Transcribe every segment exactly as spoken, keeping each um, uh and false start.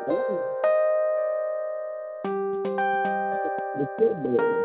Hum, Muito bem.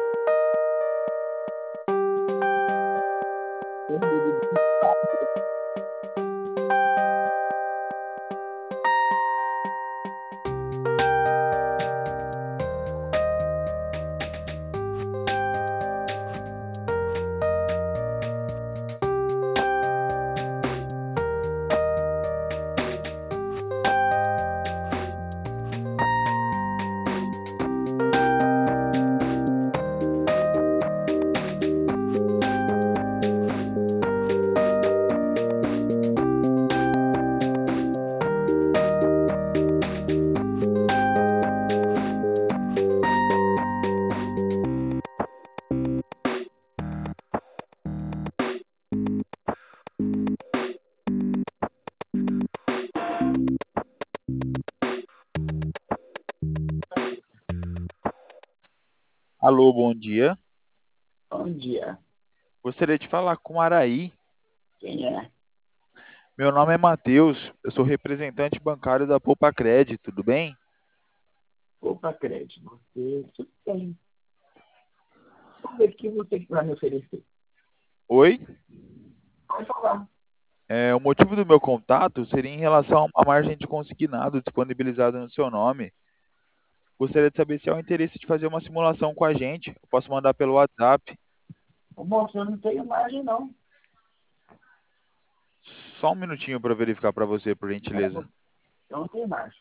Alô, bom dia. Bom dia. Gostaria de falar com Araí. Quem é? Meu nome é Matheus, eu sou representante bancário da Poupa Crédito, tudo bem? Opa, crédito. Você tudo bem. Vamos ver o que você vai me oferecer. Oi? Pode falar. É, o motivo do meu contato seria em relação à margem de consignado disponibilizada no seu nome. Gostaria de saber se há o interesse de fazer uma simulação com a gente. Eu posso mandar pelo WhatsApp. Ô, moço, eu não tenho margem, não. Só um minutinho para verificar para você, por É, gentileza. moço, eu não tenho margem.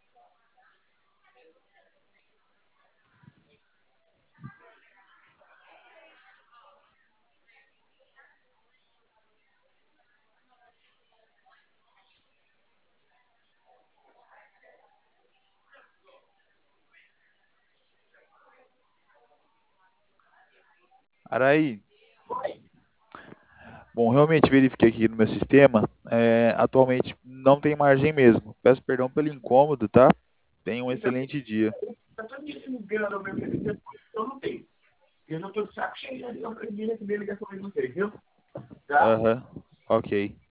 Araí, Oi. bom, realmente verifiquei aqui no meu sistema. É, atualmente não tem margem mesmo. Peço perdão pelo incômodo, tá? Tenha um Então, excelente dia. tá todo dia se ligando ao meu oferecer, eu não tenho. Eu já tô de saco cheio de de receber ligação de vocês, viu? Tá? Aham, ok.